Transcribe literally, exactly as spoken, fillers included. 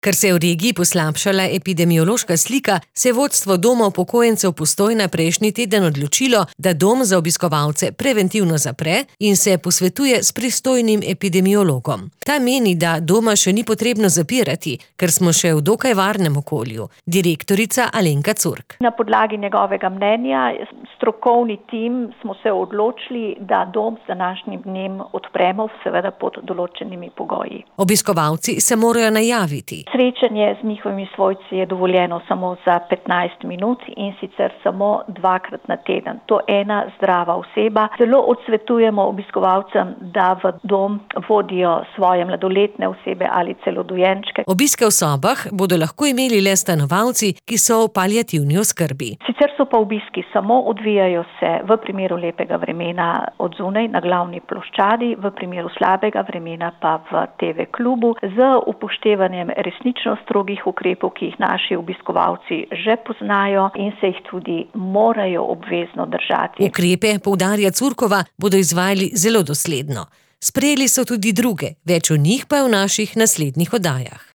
Ker se je v regiji poslabšala epidemiološka slika, se je vodstvo Doma upokojencev Postojna prejšnji teden odločilo, da dom za obiskovalce preventivno zapre in se posvetuje s pristojnim epidemiologom. Ta meni, da doma še ni potrebno zapirati, ker smo še v dokaj varnem okolju. Direktorica Alenka Curk. Na podlagi njegovega mnenja, strokovni tim smo se odločili, da dom z današnjim dnem odpremo, seveda pod določenimi pogoji. Obiskovalci se morajo najaviti. Srečanje z njihovimi svojci je dovoljeno samo za petnajst minut in sicer samo dvakrat na teden. To je ena zdrava oseba. Zelo odsvetujemo obiskovalcem, da v dom vodijo svoje mladoletne osebe ali celo dojenčke. Obiske v sobah bodo lahko imeli le stanovalci, ki so v paliativni oskrbi. Sicer so pa obiski samo odvijajo se v primeru lepega vremena od zunaj na glavni ploščadi, v primeru slabega vremena pa v te ve klubu z upoštevanjem resnično strogih ukrepov, ki jih naši obiskovalci že poznajo in se jih tudi morajo obvezno držati. Ukrepe, poudarja Curkova, bodo izvajali zelo dosledno. Sprejeli so tudi druge, več o njih pa v naših naslednjih oddajah.